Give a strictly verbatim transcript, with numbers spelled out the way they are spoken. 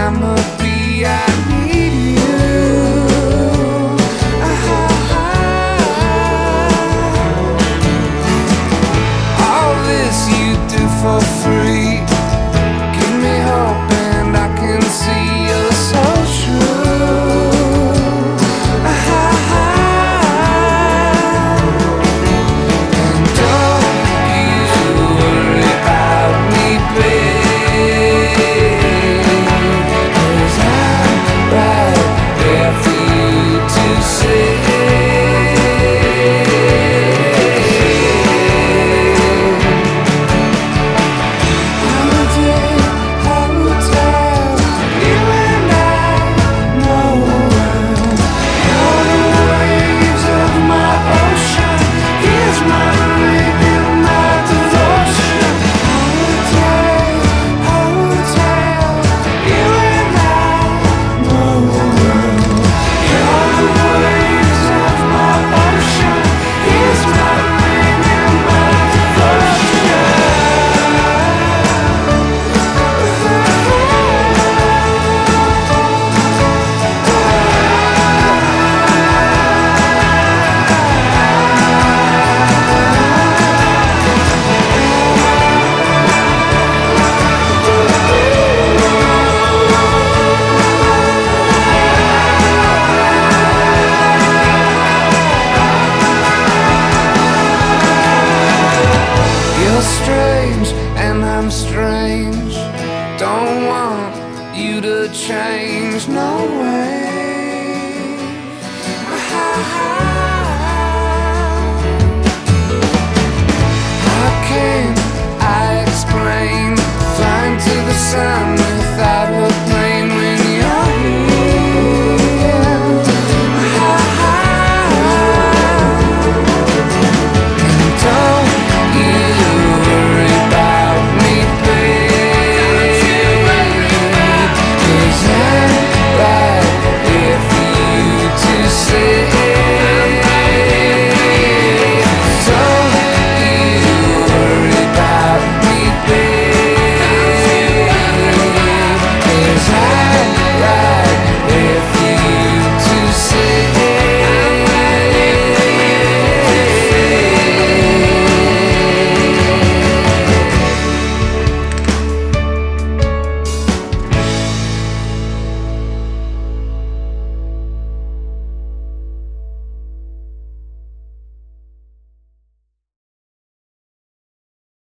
I'm a bee, I need you. Ah, all this you do for free. Give me hope and I can see you're so true. Ah, and don't you worry about me, babe, 'cause I'm right there for you to say. You're strange and I'm strange. Don't want you to change, no way.